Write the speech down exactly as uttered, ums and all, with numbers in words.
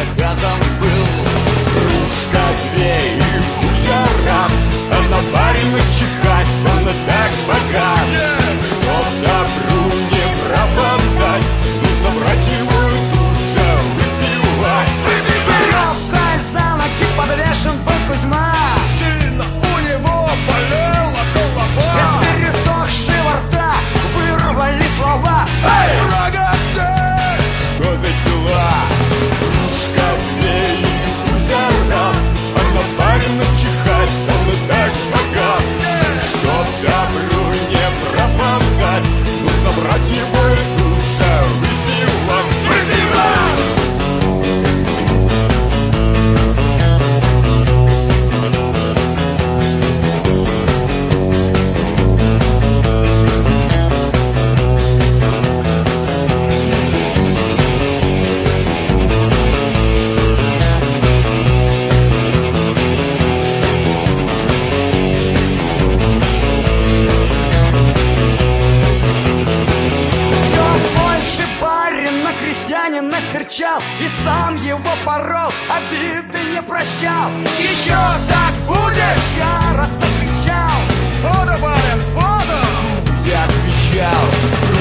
заказом был. Кружка две и хуярам, а на баре начихать он так богат. Чтоб добру не пропадать, нужно брать его и тут же выпивать. Вперед, за ноги подвешен был Кузьма. Сильно у него болела голова. Из пересохшего рта вырвали слова. Эй, рогатый! Что за дела? Кружка две и хуярам, а на баре начихать он так богат. Чтоб добру не пропадать, нужно брать его и тут же выпивать. Выпивать! Крестьянин настерчал и сам его порол, обиды не прощал. Еще так будешь, яростно кричал. Вода, барин, вода! Я отвечал.